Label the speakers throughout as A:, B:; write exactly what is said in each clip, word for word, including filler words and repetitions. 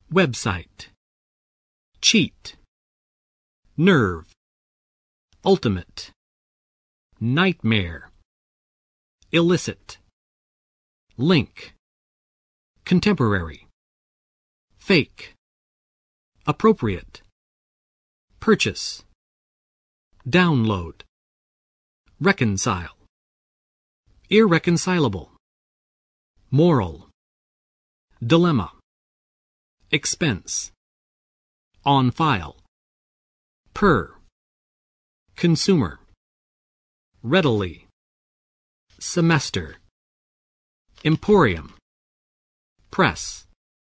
A: website, cheat, nerve, ultimate, nightmare, illicit, link, contemporary, fake, appropriate, purchase, download, reconcile, irreconcilable, moral, dilemma, expense, on file, per, consumer, readily, semester, emporium, press,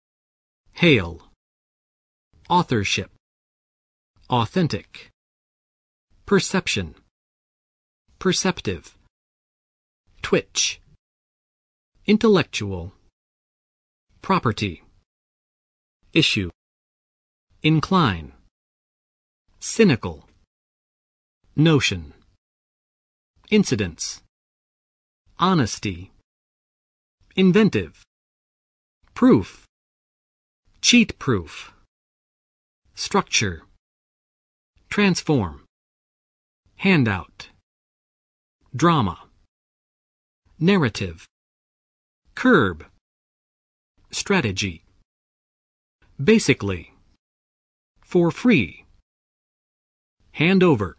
A: hail, authorship, authentic, perception, perceptive, twitch, intellectual, property, issue, incline, cynical, notion, incidents, honesty, inventive, proof, cheat-proof, structure, transform, handout, drama, narrative, curb, strategy, basically, for free, hand over,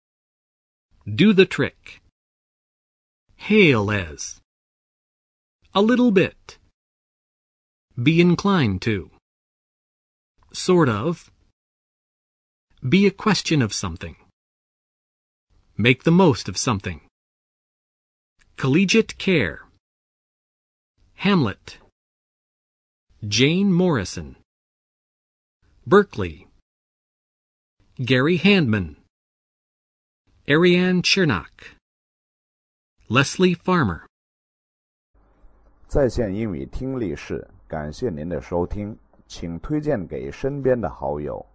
A: do the trick, hail as, a little bit, be inclined to, sort of, be a question of something, make the most of something, collegiate care, Hamlet, Jane Morrison, Berkeley, Gary Handman, Ariane Chernak, Leslie Farmer。
B: 在线英语听力室，感谢您的收听，请推荐给身边的好友。